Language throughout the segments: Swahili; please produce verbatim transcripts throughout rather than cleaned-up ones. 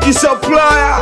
Riziki supplier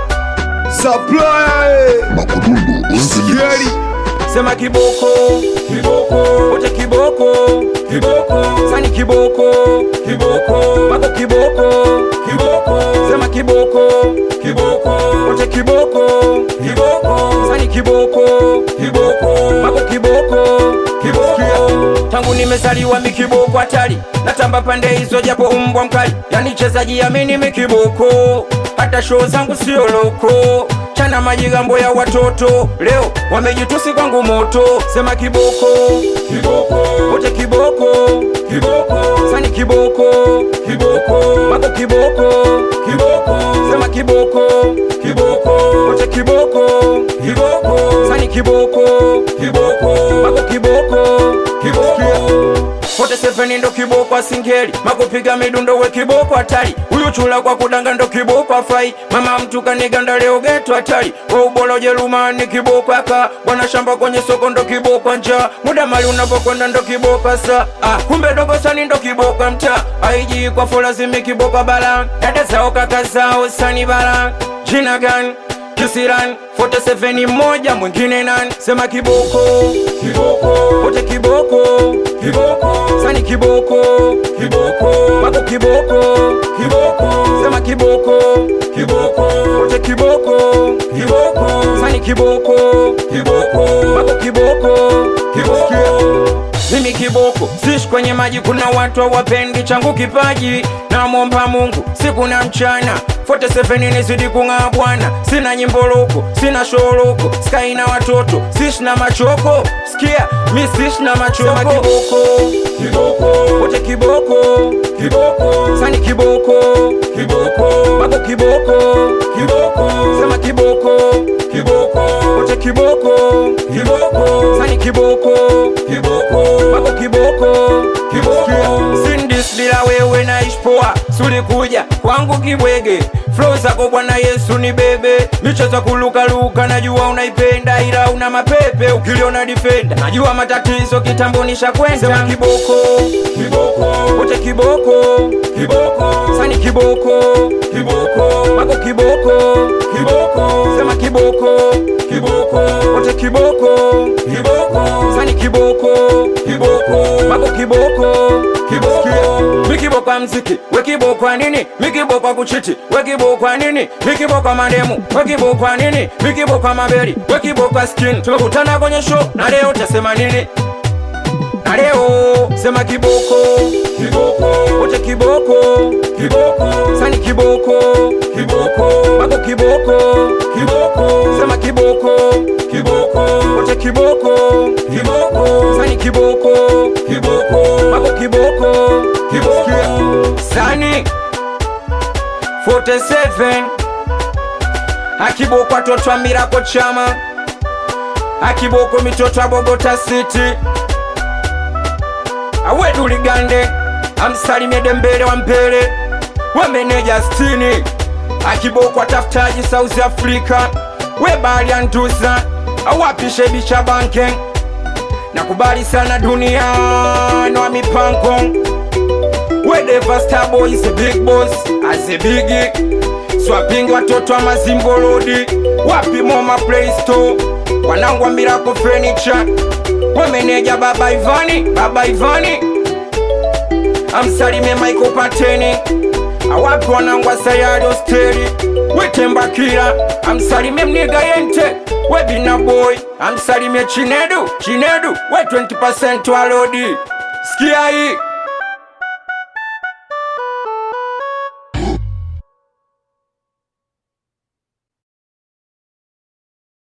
Supplier eh Sikieri Sema kiboko, kiboko, wote kiboko, kiboko, sani kiboko, kiboko, mako kiboko, kiboko, sema kiboko, kiboko, wote kiboko, kiboko, sani kiboko, kiboko, mako kiboko, kiboko. Tangu nimezaliwa mi kiboko hatari, natamba pande hizo japo umbwa mkali, yani chezaji ya mimi mi kiboko, hata show zangu sio loko. Chana majigambo ya watoto leo wamejitusi kwangu moto. Sema kiboko, kiboko, wote kiboko, kiboko, sani kiboko, kiboko, mako kiboko, kiboko, sema kiboko, kiboko, wote kiboko, kiboko, sani kiboko, kiboko, mako kiboko, kiboko. Forty seven ndo kiboko asingeli, makupiga midundo we kiboko hatari. Huyu chula kwa kudanga ndo kiboko afai, mama mtu kaniganda leo geto hatari. Wa ubolo Jerumani kiboko aka, bwana shamba kwenye soko ndo kiboko nja. Muda mali unapokwenda ndo kiboko sa, ah, kumbe dogo sani ndo kiboko mta. Aiji kwa fola zimi kiboko bala, dada zao kaka zao sani bala. Jina gani? Kisiran, forty seven moja mwingine nani? Sema kiboko, kiboko, wote kiboko, kiboko, sani kiboko, kiboko, mako kiboko, kiboko, sema kiboko, kiboko, wote kiboko, kiboko, sani kiboko, kiboko, mako kiboko, kiboko. Mimi kiboko, sishi kwenye maji kuna watu hawapendi changu kipaji. Na muomba Mungu, siku na mchana forty seven nizidi kung'aa bwana. Sina nyimbo loko, sina show loko, sky na watoto, sishi na machoko. Sikia, mi sishi na machoko. Sema kiboko, kiboko, wote kiboko, kiboko, sani kiboko, kiboko, mako kiboko, kiboko, sema kiboko, kiboko, wote kiboko, kiboko, sani kiboko, kiboko, mako kiboko, kiboko. Sindis bila wewe naishi poa, suli kuja kwangu kibwege. Flow zako Bwana Yesu ni bebe, michezo kuluka luka najua unaipenda, ila una mapepe ukiliona defender. Najua matatizo kitambonisha kwenda. Sema kiboko, kiboko, wote kiboko, kiboko, sani kiboko, kiboko, mako kiboko, kiboko, sema kiboko, kiboko, wote kiboko, kiboko, sani kiboko, kiboko, mako kiboko, kiboko. Mikiboko wa mziki, we kiboko wa nini? Mikiboko wa kuchiti, we kiboko wa nini? Mikiboko wa mademu, we kiboko wa nini? Mikiboko wa maberi, we kiboko wa skin. Tumekutana kwenye show, na leo utasema nini? Na leo, sema kiboko, kiboko, wote kiboko, kiboko, sani kiboko, kiboko, mako kiboko, kiboko, sema kiboko, kiboko, wote kiboko, kiboko, sani kiboko, kiboko, mako kiboko, kiboko. Sani forty seven akiboko watoto wa Miracle Chama, akiboko mitoto wa Bogota City. Awedu Ligande, amsalimie Dembele wa Mpele, we meneja stini. Akiboko watafutaji South Africa, we bali antuza, awapishe bicha banken. Nakubali sana dunia no mipango. We Deva Star Boy is a big boss, as a biggie. Swapingi watoto wa Mazimbo Road, wapi Moma Play Store, wanangu wa Miracle Furniture. We meneja Baba Ivani, Baba Ivani. Amsalimie Michael Pateni, awapi wanangu wa Sayari Hosteli. We Temba Kila, amsalimie Mniga Yente. We Bina Boy, amsalimie Chinedu, Chinedu, we twenty percent wa Lodi. Sikia hii.